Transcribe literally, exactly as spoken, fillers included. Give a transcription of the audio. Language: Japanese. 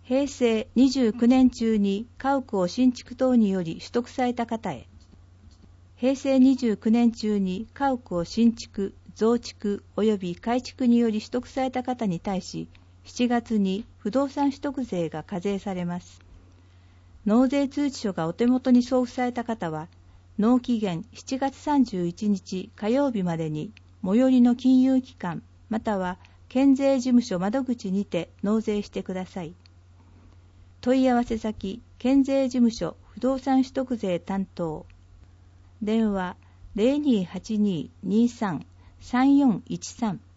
平成にじゅうきゅうねん中に家屋を新築等により取得された方へ、平成にじゅうきゅうねん中に家屋を新築、増築及び改築により取得された方に対し、しちがつに不動産取得税が課税されます。納税通知書がお手元に送付された方は、納期限しちがつさんじゅういちにち火曜日までに、最寄りの金融機関または県税事務所窓口にて納税してください。問い合わせ先、県税事務所不動産取得税担当。電話 ゼロにーはちにーにーさん さんよんいちさん